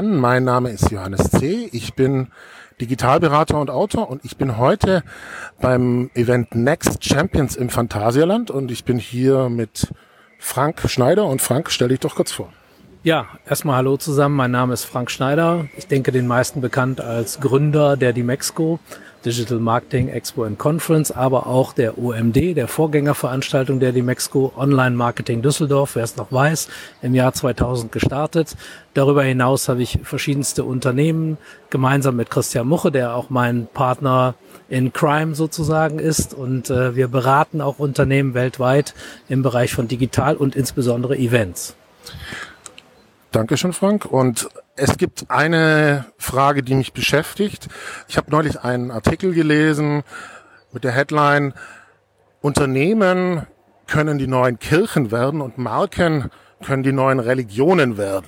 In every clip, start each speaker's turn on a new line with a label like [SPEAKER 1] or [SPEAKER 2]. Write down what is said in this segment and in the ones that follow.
[SPEAKER 1] Mein Name ist Johannes C. Ich bin Digitalberater und Autor und ich bin heute beim Event Next Champions im Phantasialand und ich bin hier mit Frank Schneider. Und Frank, stell dich doch kurz vor.
[SPEAKER 2] Ja, erstmal hallo zusammen. Mein Name ist Frank Schneider. Ich denke, den meisten bekannt als Gründer der DMEXCO, Digital Marketing Expo and Conference, aber auch der OMD, der Vorgängerveranstaltung der DMEXCO, Online Marketing Düsseldorf, wer es noch weiß, im Jahr 2000 gestartet. Darüber hinaus habe ich verschiedenste Unternehmen gemeinsam mit Christian Muche, der auch mein Partner in Crime sozusagen ist. Und wir beraten auch Unternehmen weltweit im Bereich von Digital und insbesondere Events.
[SPEAKER 1] Dankeschön, Frank. Und es gibt eine Frage, die mich beschäftigt. Ich habe neulich einen Artikel gelesen mit der Headline: Unternehmen können die neuen Kirchen werden und Marken können die neuen Religionen werden.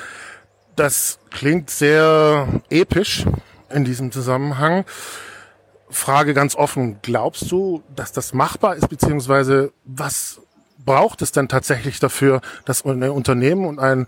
[SPEAKER 1] Das klingt sehr episch in diesem Zusammenhang. Frage ganz offen: Glaubst du, dass das machbar ist, beziehungsweise was braucht es denn tatsächlich dafür, dass ein Unternehmen und eine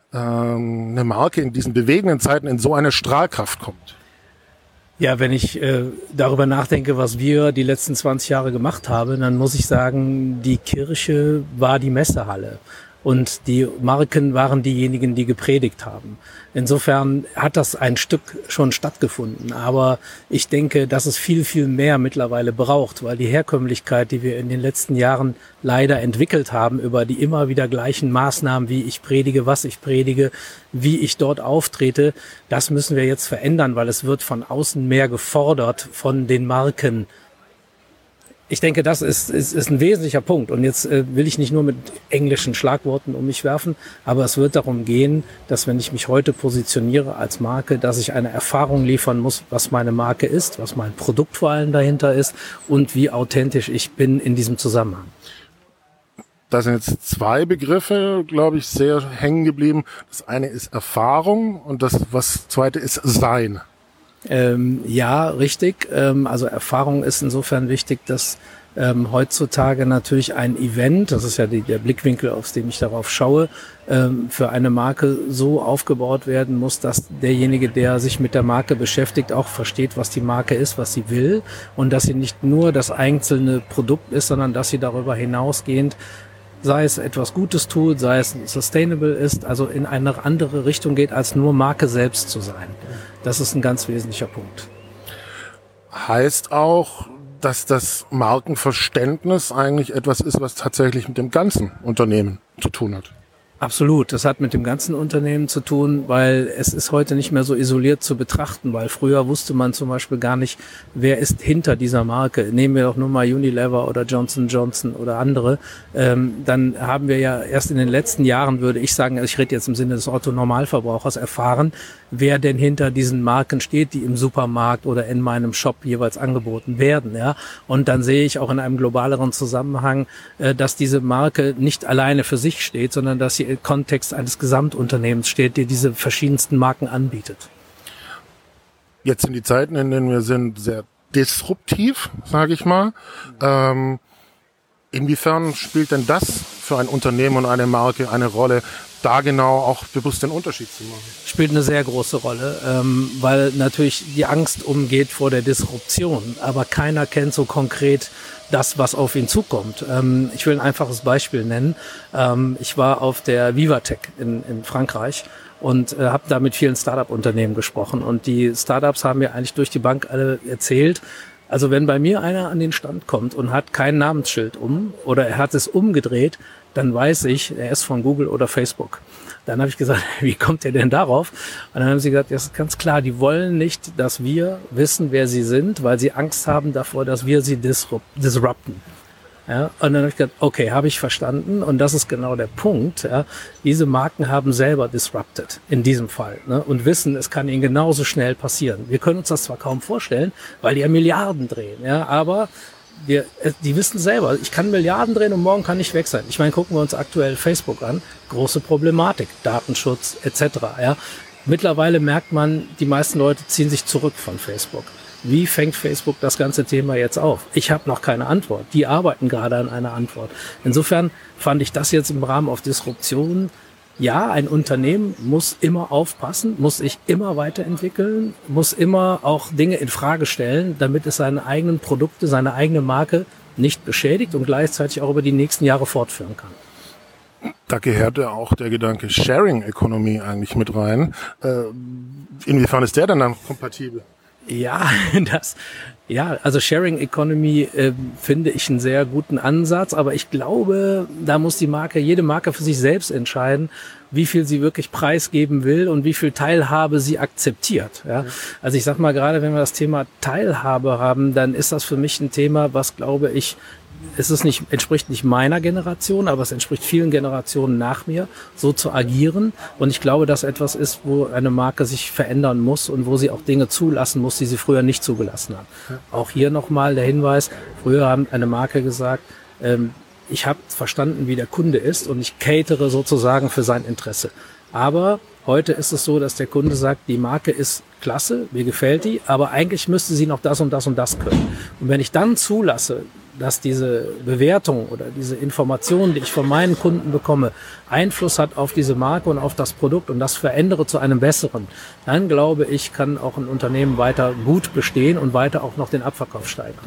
[SPEAKER 1] Marke in diesen bewegenden Zeiten in so eine Strahlkraft kommt?
[SPEAKER 2] Ja, wenn ich darüber nachdenke, was wir die letzten 20 Jahre gemacht haben, dann muss ich sagen, die Kirche war die Messehalle und die Marken waren diejenigen, die gepredigt haben. Insofern hat das ein Stück schon stattgefunden, aber ich denke, dass es viel, viel mehr mittlerweile braucht, weil die Herkömmlichkeit, die wir in den letzten Jahren leider entwickelt haben, über die immer wieder gleichen Maßnahmen, wie ich predige, was ich predige, wie ich dort auftrete, das müssen wir jetzt verändern, weil es wird von außen mehr gefordert von den Marken. Ich denke, das ist ein wesentlicher Punkt. Und jetzt will ich nicht nur mit englischen Schlagworten um mich werfen, aber es wird darum gehen, dass wenn ich mich heute positioniere als Marke, dass ich eine Erfahrung liefern muss, was meine Marke ist, was mein Produkt vor allem dahinter ist und wie authentisch ich bin in diesem Zusammenhang.
[SPEAKER 1] Da sind jetzt zwei Begriffe, glaube ich, sehr hängen geblieben. Das eine ist Erfahrung und das zweite ist Sein.
[SPEAKER 2] Ja, richtig. Also Erfahrung ist insofern wichtig, dass heutzutage natürlich ein Event, das ist ja der Blickwinkel, aus dem ich darauf schaue, für eine Marke so aufgebaut werden muss, dass derjenige, der sich mit der Marke beschäftigt, auch versteht, was die Marke ist, was sie will und dass sie nicht nur das einzelne Produkt ist, sondern dass sie darüber hinausgehend, sei es etwas Gutes tut, sei es sustainable ist, also in eine andere Richtung geht, als nur Marke selbst zu sein. Das ist ein ganz wesentlicher Punkt.
[SPEAKER 1] Heißt auch, dass das Markenverständnis eigentlich etwas ist, was tatsächlich mit dem ganzen Unternehmen zu tun hat.
[SPEAKER 2] Absolut, das hat mit dem ganzen Unternehmen zu tun, weil es ist heute nicht mehr so isoliert zu betrachten, weil früher wusste man zum Beispiel gar nicht, wer ist hinter dieser Marke. Nehmen wir doch nur mal Unilever oder Johnson & Johnson oder andere. Dann haben wir ja erst in den letzten Jahren, würde ich sagen, also ich rede jetzt im Sinne des Otto-Normalverbrauchers, erfahren, wer denn hinter diesen Marken steht, die im Supermarkt oder in meinem Shop jeweils angeboten werden. Ja? Und dann sehe ich auch in einem globaleren Zusammenhang, dass diese Marke nicht alleine für sich steht, sondern dass sie im Kontext eines Gesamtunternehmens steht, die diese verschiedensten Marken anbietet.
[SPEAKER 1] Jetzt sind die Zeiten, in denen wir sind, sehr disruptiv, sage ich mal. Inwiefern spielt denn das für ein Unternehmen und eine Marke eine Rolle, da genau auch bewusst den Unterschied zu machen?
[SPEAKER 2] Spielt eine sehr große Rolle, weil natürlich die Angst umgeht vor der Disruption, aber keiner kennt so konkret das, was auf ihn zukommt. Ich will ein einfaches Beispiel nennen. Ich war auf der Vivatech in Frankreich und habe da mit vielen Startup-Unternehmen gesprochen und die Startups haben mir eigentlich durch die Bank alle erzählt, also wenn bei mir einer an den Stand kommt und hat kein Namensschild oder er hat es umgedreht, dann weiß ich, er ist von Google oder Facebook. Dann habe ich gesagt, wie kommt ihr denn darauf? Und dann haben sie gesagt, das ist ganz klar, die wollen nicht, dass wir wissen, wer sie sind, weil sie Angst haben davor, dass wir sie disrupten. Ja, und dann habe ich gesagt, okay, habe ich verstanden. Und das ist genau der Punkt. Ja. Diese Marken haben selber disrupted in diesem Fall, ne, und wissen, es kann ihnen genauso schnell passieren. Wir können uns das zwar kaum vorstellen, weil die ja Milliarden drehen, ja, aber die wissen selber, ich kann Milliarden drehen und morgen kann ich weg sein. Ich meine, gucken wir uns aktuell Facebook an, große Problematik, Datenschutz etc. Ja. Mittlerweile merkt man, die meisten Leute ziehen sich zurück von Facebook. Wie fängt Facebook das ganze Thema jetzt auf? Ich habe noch keine Antwort. Die arbeiten gerade an einer Antwort. Insofern fand ich das jetzt im Rahmen auf Disruption ja, ein Unternehmen muss immer aufpassen, muss sich immer weiterentwickeln, muss immer auch Dinge in Frage stellen, damit es seine eigenen Produkte, seine eigene Marke nicht beschädigt und gleichzeitig auch über die nächsten Jahre fortführen kann.
[SPEAKER 1] Da gehört ja auch der Gedanke Sharing Economy eigentlich mit rein. Inwiefern ist der denn dann kompatibel?
[SPEAKER 2] Ja, also Sharing Economy finde ich einen sehr guten Ansatz, aber ich glaube, da muss jede Marke für sich selbst entscheiden, wie viel sie wirklich preisgeben will und wie viel Teilhabe sie akzeptiert. Ja? Also ich sag mal, gerade wenn wir das Thema Teilhabe haben, dann ist das für mich ein Thema, was, glaube ich, entspricht nicht meiner Generation, aber es entspricht vielen Generationen nach mir, so zu agieren. Und ich glaube, dass etwas ist, wo eine Marke sich verändern muss und wo sie auch Dinge zulassen muss, die sie früher nicht zugelassen hat. Ja. Auch hier nochmal der Hinweis, früher hat eine Marke gesagt, ich habe verstanden, wie der Kunde ist und ich catere sozusagen für sein Interesse. Aber heute ist es so, dass der Kunde sagt, die Marke ist klasse, mir gefällt die, aber eigentlich müsste sie noch das und das und das können. Und wenn ich dann zulasse, dass diese Bewertung oder diese Information, die ich von meinen Kunden bekomme, Einfluss hat auf diese Marke und auf das Produkt und das verändere zu einem besseren, dann glaube ich, kann auch ein Unternehmen weiter gut bestehen und weiter auch noch den Abverkauf steigern.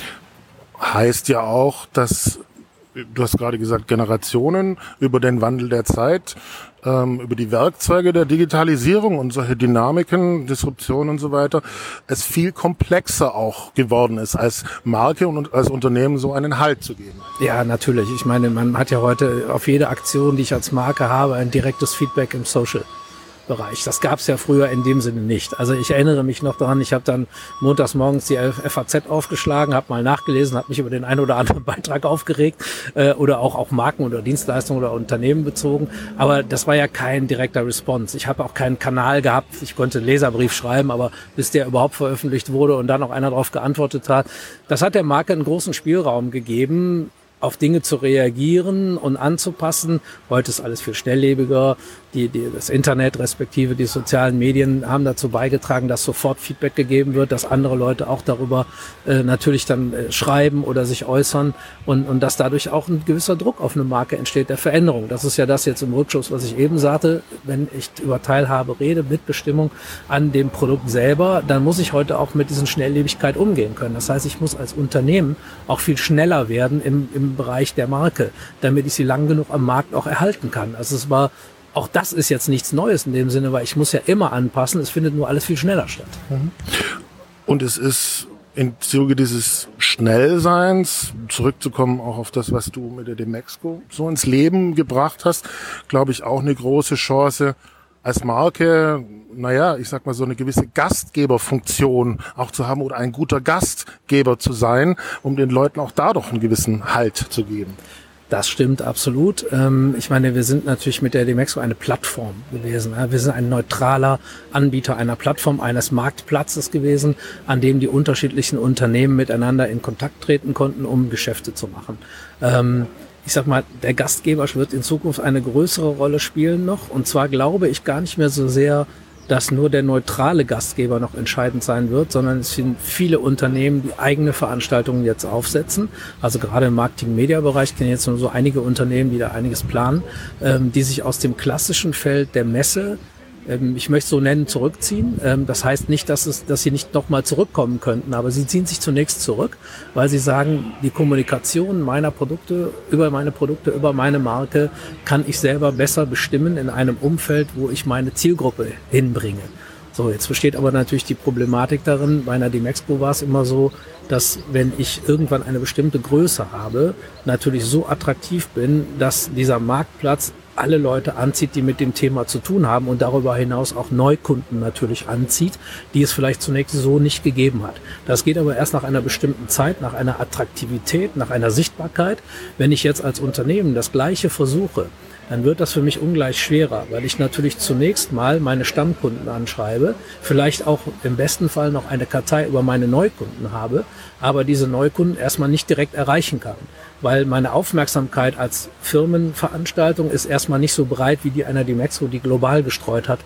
[SPEAKER 1] Heißt ja auch, dass, du hast gerade gesagt, Generationen über den Wandel der Zeit, über die Werkzeuge der Digitalisierung und solche Dynamiken, Disruption und so weiter, es viel komplexer auch geworden ist, als Marke und als Unternehmen so einen Halt zu geben.
[SPEAKER 2] Ja, natürlich. Ich meine, man hat ja heute auf jede Aktion, die ich als Marke habe, ein direktes Feedback im Social-Bereich. Das gab es ja früher in dem Sinne nicht. Also ich erinnere mich noch daran, ich habe dann montags morgens die FAZ aufgeschlagen, habe mal nachgelesen, habe mich über den einen oder anderen Beitrag aufgeregt oder auch Marken oder Dienstleistungen oder Unternehmen bezogen. Aber das war ja kein direkter Response. Ich habe auch keinen Kanal gehabt. Ich konnte einen Leserbrief schreiben, aber bis der überhaupt veröffentlicht wurde und dann auch einer darauf geantwortet hat, das hat der Marke einen großen Spielraum gegeben, auf Dinge zu reagieren und anzupassen. Heute ist alles viel schnelllebiger. Das Internet respektive die sozialen Medien haben dazu beigetragen, dass sofort Feedback gegeben wird, dass andere Leute auch darüber natürlich dann schreiben oder sich äußern und dass dadurch auch ein gewisser Druck auf eine Marke entsteht, der Veränderung. Das ist ja das jetzt im Rückschluss, was ich eben sagte. Wenn ich über Teilhabe rede, Mitbestimmung an dem Produkt selber, dann muss ich heute auch mit diesen Schnelllebigkeit umgehen können. Das heißt, ich muss als Unternehmen auch viel schneller werden im Bereich der Marke, damit ich sie lang genug am Markt auch erhalten kann. Also auch das ist jetzt nichts Neues in dem Sinne, weil ich muss ja immer anpassen. Es findet nur alles viel schneller statt.
[SPEAKER 1] Und es ist im Zuge dieses Schnellseins, zurückzukommen auch auf das, was du mit der Demexco so ins Leben gebracht hast, glaube ich auch eine große Chance als Marke, ich sag mal so eine gewisse Gastgeberfunktion auch zu haben oder ein guter Gastgeber zu sein, um den Leuten auch da doch einen gewissen Halt zu geben.
[SPEAKER 2] Das stimmt absolut. Ich meine, wir sind natürlich mit der Demexco eine Plattform gewesen. Wir sind ein neutraler Anbieter einer Plattform, eines Marktplatzes gewesen, an dem die unterschiedlichen Unternehmen miteinander in Kontakt treten konnten, um Geschäfte zu machen. Ich sag mal, der Gastgeber wird in Zukunft eine größere Rolle spielen noch. Und zwar glaube ich gar nicht mehr so sehr, dass nur der neutrale Gastgeber noch entscheidend sein wird, sondern es sind viele Unternehmen, die eigene Veranstaltungen jetzt aufsetzen. Also gerade im Marketing-Media-Bereich kenne ich jetzt nur so einige Unternehmen, die da einiges planen, die sich aus dem klassischen Feld der Messe, ich möchte es so nennen, zurückziehen. Das heißt nicht, dass sie nicht nochmal zurückkommen könnten, aber sie ziehen sich zunächst zurück, weil sie sagen, die Kommunikation meiner Produkte, über meine Marke, kann ich selber besser bestimmen in einem Umfeld, wo ich meine Zielgruppe hinbringe. So, jetzt besteht aber natürlich die Problematik darin, bei einer Demexco war es immer so, dass wenn ich irgendwann eine bestimmte Größe habe, natürlich so attraktiv bin, dass dieser Marktplatz alle Leute anzieht, die mit dem Thema zu tun haben und darüber hinaus auch Neukunden natürlich anzieht, die es vielleicht zunächst so nicht gegeben hat. Das geht aber erst nach einer bestimmten Zeit, nach einer Attraktivität, nach einer Sichtbarkeit. Wenn ich jetzt als Unternehmen das Gleiche versuche, dann wird das für mich ungleich schwerer, weil ich natürlich zunächst mal meine Stammkunden anschreibe, vielleicht auch im besten Fall noch eine Kartei über meine Neukunden habe, aber diese Neukunden erstmal nicht direkt erreichen kann, weil meine Aufmerksamkeit als Firmenveranstaltung ist erstmal nicht so breit wie die einer Demexco, die global gestreut hat,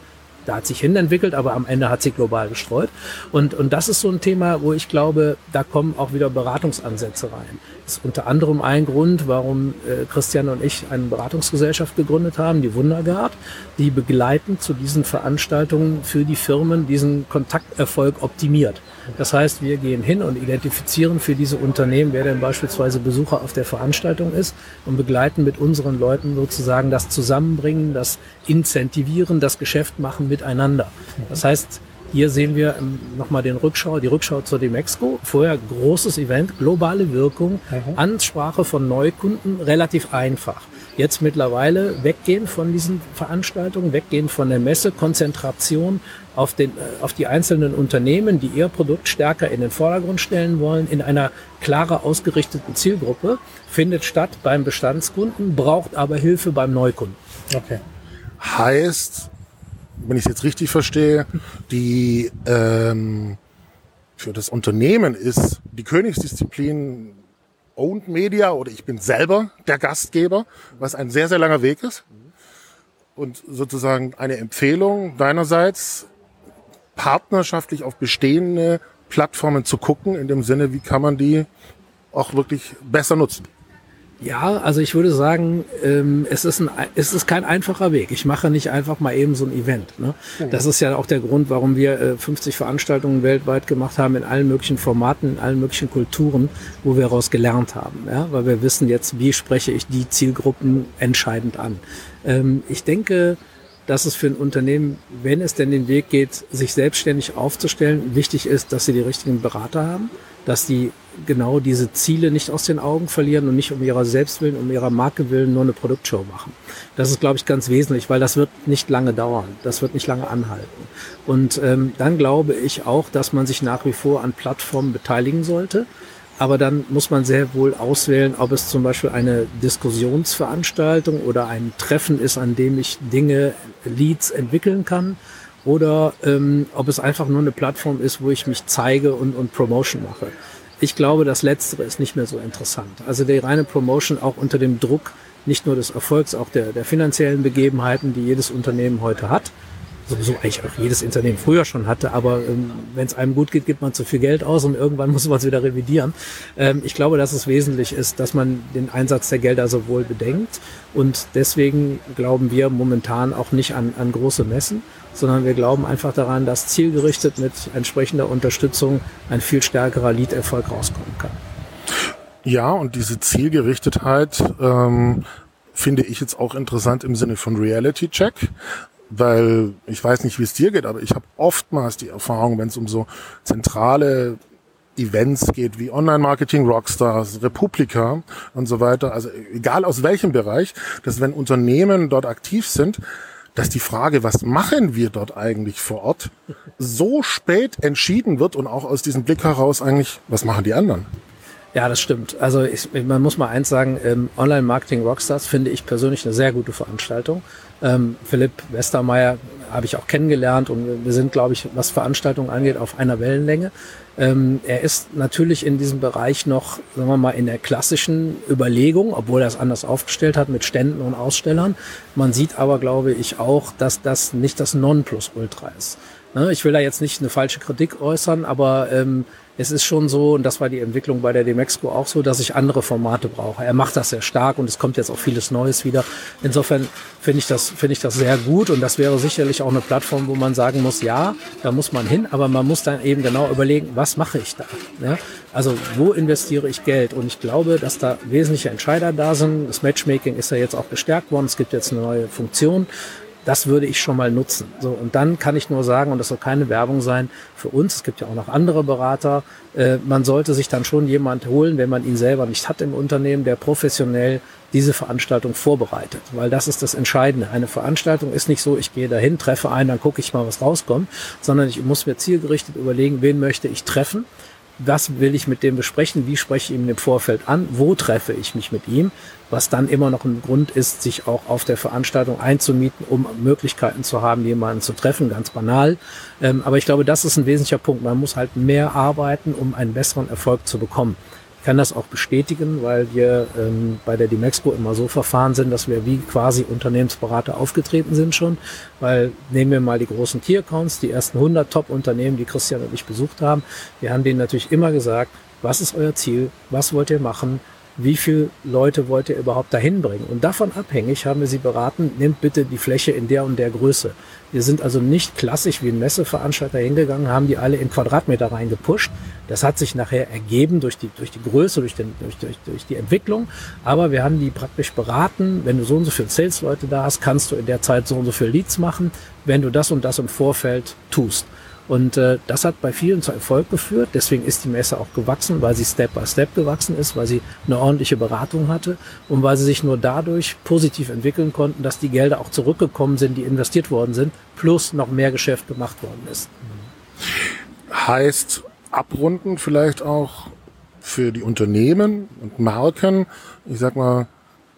[SPEAKER 2] Da hat sich hinentwickelt, aber am Ende hat sie global gestreut. Und das ist so ein Thema, wo ich glaube, da kommen auch wieder Beratungsansätze rein. Das ist unter anderem ein Grund, warum Christian und ich eine Beratungsgesellschaft gegründet haben, die Wundergard, die begleitend zu diesen Veranstaltungen für die Firmen diesen Kontakterfolg optimiert. Das heißt, wir gehen hin und identifizieren für diese Unternehmen, wer denn beispielsweise Besucher auf der Veranstaltung ist und begleiten mit unseren Leuten sozusagen das Zusammenbringen, das Incentivieren, das Geschäft machen miteinander. Das heißt, hier sehen wir nochmal die Rückschau zur Demexco. Vorher großes Event, globale Wirkung, Ansprache von Neukunden, relativ einfach. Jetzt mittlerweile weggehen von diesen Veranstaltungen, weggehen von der Messe, Konzentration auf die einzelnen Unternehmen, die ihr Produkt stärker in den Vordergrund stellen wollen, in einer klarer ausgerichteten Zielgruppe, findet statt beim Bestandskunden, braucht aber Hilfe beim Neukunden.
[SPEAKER 1] Okay. Heißt, wenn ich es jetzt richtig verstehe, die für das Unternehmen ist die Königsdisziplin Owned Media oder ich bin selber der Gastgeber, was ein sehr, sehr langer Weg ist. Und sozusagen eine Empfehlung deinerseits, partnerschaftlich auf bestehende Plattformen zu gucken, in dem Sinne, wie kann man die auch wirklich besser nutzen.
[SPEAKER 2] Ja, also ich würde sagen, es ist kein einfacher Weg. Ich mache nicht einfach mal eben so ein Event. Ne? Das ist ja auch der Grund, warum wir 50 Veranstaltungen weltweit gemacht haben, in allen möglichen Formaten, in allen möglichen Kulturen, wo wir daraus gelernt haben. Ja? Weil wir wissen jetzt, wie spreche ich die Zielgruppen entscheidend an. Ich denke, dass es für ein Unternehmen, wenn es denn den Weg geht, sich selbstständig aufzustellen, wichtig ist, dass sie die richtigen Berater haben, dass die genau diese Ziele nicht aus den Augen verlieren und nicht um ihrer Selbstwillen, um ihrer Marke willen nur eine Produktshow machen. Das ist, glaube ich, ganz wesentlich, weil das wird nicht lange dauern, das wird nicht lange anhalten. Und dann glaube ich auch, dass man sich nach wie vor an Plattformen beteiligen sollte. Aber dann muss man sehr wohl auswählen, ob es zum Beispiel eine Diskussionsveranstaltung oder ein Treffen ist, an dem ich Dinge, Leads entwickeln kann, oder ob es einfach nur eine Plattform ist, wo ich mich zeige und Promotion mache. Ich glaube, das Letztere ist nicht mehr so interessant. Also die reine Promotion auch unter dem Druck nicht nur des Erfolgs, auch der finanziellen Begebenheiten, die jedes Unternehmen heute hat, sowieso eigentlich auch jedes Unternehmen früher schon hatte, aber wenn es einem gut geht, gibt man zu viel Geld aus und irgendwann muss man es wieder revidieren. Ich glaube, dass es wesentlich ist, dass man den Einsatz der Gelder so wohl bedenkt, und deswegen glauben wir momentan auch nicht an große Messen, sondern wir glauben einfach daran, dass zielgerichtet mit entsprechender Unterstützung ein viel stärkerer Lead-Erfolg rauskommen kann.
[SPEAKER 1] Ja, und diese Zielgerichtetheit finde ich jetzt auch interessant im Sinne von Reality-Check. Weil ich weiß nicht, wie es dir geht, aber ich habe oftmals die Erfahrung, wenn es um so zentrale Events geht, wie Online-Marketing, Rockstars, Republika und so weiter, also egal aus welchem Bereich, dass wenn Unternehmen dort aktiv sind, dass die Frage, was machen wir dort eigentlich vor Ort, so spät entschieden wird und auch aus diesem Blick heraus eigentlich, was machen die anderen?
[SPEAKER 2] Ja, das stimmt. Also man muss mal eins sagen, Online-Marketing Rockstars finde ich persönlich eine sehr gute Veranstaltung. Philipp Westermeier habe ich auch kennengelernt und wir sind, glaube ich, was Veranstaltungen angeht, auf einer Wellenlänge. Er ist natürlich in diesem Bereich noch, sagen wir mal, in der klassischen Überlegung, obwohl er es anders aufgestellt hat mit Ständen und Ausstellern. Man sieht aber, glaube ich, auch, dass das nicht das Nonplusultra ist. Ich will da jetzt nicht eine falsche Kritik äußern, aber es ist schon so, und das war die Entwicklung bei der Demexco auch so, dass ich andere Formate brauche. Er macht das sehr stark und es kommt jetzt auch vieles Neues wieder. Insofern finde ich das sehr gut, und das wäre sicherlich auch eine Plattform, wo man sagen muss, ja, da muss man hin, aber man muss dann eben genau überlegen, was mache ich da? Ja? Also wo investiere ich Geld? Und ich glaube, dass da wesentliche Entscheider da sind. Das Matchmaking ist ja jetzt auch gestärkt worden. Es gibt jetzt eine neue Funktion. Das würde ich schon mal nutzen. So, und dann kann ich nur sagen, und das soll keine Werbung sein für uns, es gibt ja auch noch andere Berater, man sollte sich dann schon jemand holen, wenn man ihn selber nicht hat im Unternehmen, der professionell diese Veranstaltung vorbereitet. Weil das ist das Entscheidende. Eine Veranstaltung ist nicht so, ich gehe dahin, treffe einen, dann gucke ich mal, was rauskommt, sondern ich muss mir zielgerichtet überlegen, wen möchte ich treffen, was will ich mit dem besprechen, wie spreche ich ihm im Vorfeld an, wo treffe ich mich mit ihm, was dann immer noch ein Grund ist, sich auch auf der Veranstaltung einzumieten, um Möglichkeiten zu haben, jemanden zu treffen, ganz banal. Aber ich glaube, das ist ein wesentlicher Punkt. Man muss halt mehr arbeiten, um einen besseren Erfolg zu bekommen. kann das auch bestätigen, weil wir bei der Dimexco immer so verfahren sind, dass wir wie quasi Unternehmensberater aufgetreten sind schon. Weil nehmen wir mal die großen Key Accounts, die ersten 100 Top-Unternehmen, die Christian und ich besucht haben. Wir haben denen natürlich immer gesagt, was ist euer Ziel, was wollt ihr machen, wie viele Leute wollt ihr überhaupt dahin bringen? Und davon abhängig haben wir sie beraten, nehmt bitte die Fläche in der und der Größe. Wir sind also nicht klassisch wie ein Messeveranstalter hingegangen, haben die alle in Quadratmeter reingepusht. Das hat sich nachher ergeben durch die Größe, durch die Entwicklung. Aber wir haben die praktisch beraten, wenn du so und so viele Sales-Leute da hast, kannst du in der Zeit so und so viele Leads machen, wenn du das und das im Vorfeld tust. Und das hat bei vielen zu Erfolg geführt. Deswegen ist die Messe auch gewachsen, weil sie Step by Step gewachsen ist, weil sie eine ordentliche Beratung hatte und weil sie sich nur dadurch positiv entwickeln konnten, dass die Gelder auch zurückgekommen sind, die investiert worden sind, plus noch mehr Geschäft gemacht worden ist.
[SPEAKER 1] Heißt abrunden vielleicht auch für die Unternehmen und Marken, ich sag mal,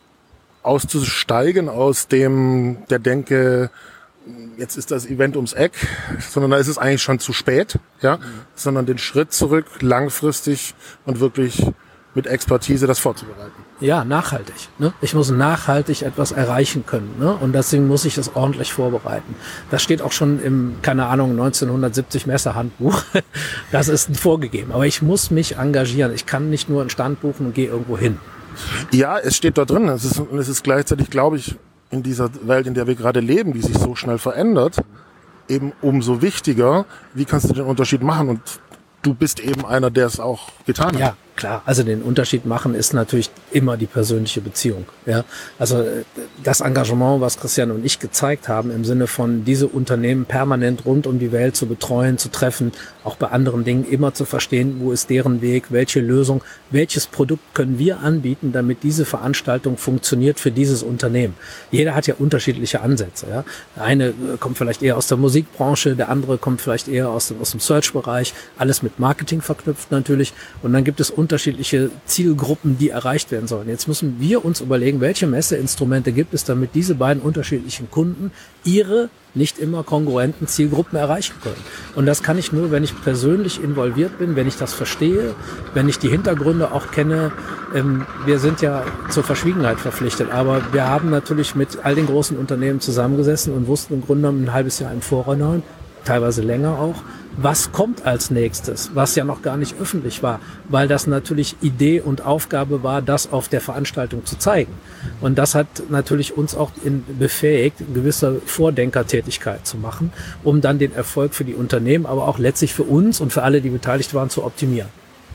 [SPEAKER 1] auszusteigen aus der Denke, jetzt ist das Event ums Eck, sondern da ist es eigentlich schon zu spät, ja, sondern den Schritt zurück, langfristig und wirklich mit Expertise das vorzubereiten.
[SPEAKER 2] Ja, nachhaltig. Ne? Ich muss nachhaltig etwas erreichen können, ne? Und deswegen muss ich das ordentlich vorbereiten. Das steht auch schon im, keine Ahnung, 1970 Messehandbuch. Das ist vorgegeben. Aber ich muss mich engagieren. Ich kann nicht nur einen Stand buchen und gehe irgendwo hin.
[SPEAKER 1] Ja, es steht da drin. Es ist gleichzeitig, glaube ich, in dieser Welt, in der wir gerade leben, die sich so schnell verändert, eben umso wichtiger, wie kannst du den Unterschied machen? Und du bist eben einer, der es auch getan hat.
[SPEAKER 2] Ja, klar. Also den Unterschied machen ist natürlich immer die persönliche Beziehung. Ja, also das Engagement, was Christian und ich gezeigt haben, im Sinne von diese Unternehmen permanent rund um die Welt zu betreuen, zu treffen, auch bei anderen Dingen immer zu verstehen, wo ist deren Weg, welche Lösung, welches Produkt können wir anbieten, damit diese Veranstaltung funktioniert für dieses Unternehmen. Jeder hat ja unterschiedliche Ansätze. Ja, der eine kommt vielleicht eher aus der Musikbranche, der andere kommt vielleicht eher aus dem Search-Bereich, alles mit Marketing verknüpft natürlich. Und dann gibt es unterschiedliche Zielgruppen, die erreicht werden sollen. Jetzt müssen wir uns überlegen, welche Messeinstrumente gibt es, damit diese beiden unterschiedlichen Kunden ihre nicht immer kongruenten Zielgruppen erreichen können. Und das kann ich nur, wenn ich persönlich involviert bin, wenn ich das verstehe, wenn ich die Hintergründe auch kenne. Wir sind ja zur Verschwiegenheit verpflichtet, aber wir haben natürlich mit all den großen Unternehmen zusammengesessen und wussten im Grunde genommen ein halbes Jahr im Voraus, teilweise länger auch, was kommt als nächstes, was ja noch gar nicht öffentlich war, weil das natürlich Idee und Aufgabe war, das auf der Veranstaltung zu zeigen. Und das hat natürlich uns auch befähigt, gewisse Vordenkertätigkeit zu machen, um dann den Erfolg für die Unternehmen, aber auch letztlich für uns und für alle, die beteiligt waren, zu optimieren.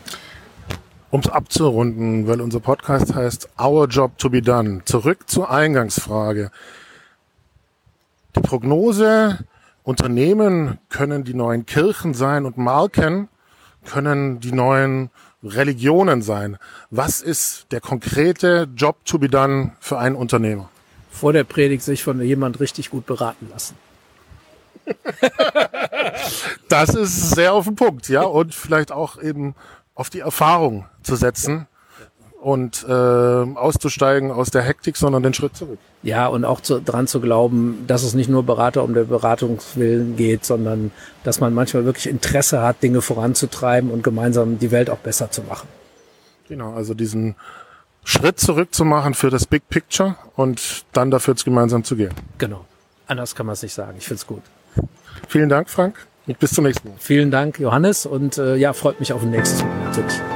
[SPEAKER 1] Um es abzurunden, weil unser Podcast heißt Our Job to be Done. Zurück zur Eingangsfrage. Die Prognose: Unternehmen können die neuen Kirchen sein und Marken können die neuen Religionen sein. Was ist der konkrete Job to be done für einen Unternehmer?
[SPEAKER 2] Vor der Predigt sich von jemand richtig gut beraten lassen.
[SPEAKER 1] Das ist sehr auf den Punkt, ja, und vielleicht auch eben auf die Erfahrung zu setzen und auszusteigen aus der Hektik, sondern den Schritt zurück.
[SPEAKER 2] Ja, und auch dran zu glauben, dass es nicht nur Berater um der Beratungswillen geht, sondern dass man manchmal wirklich Interesse hat, Dinge voranzutreiben und gemeinsam die Welt auch besser zu machen.
[SPEAKER 1] Genau, also diesen Schritt zurück zu machen für das Big Picture und dann dafür gemeinsam zu gehen.
[SPEAKER 2] Genau, anders kann man es nicht sagen. Ich finde es gut.
[SPEAKER 1] Vielen Dank, Frank, und bis zum nächsten Mal.
[SPEAKER 2] Vielen Dank, Johannes, und ja, freut mich auf ein nächstes Mal natürlich.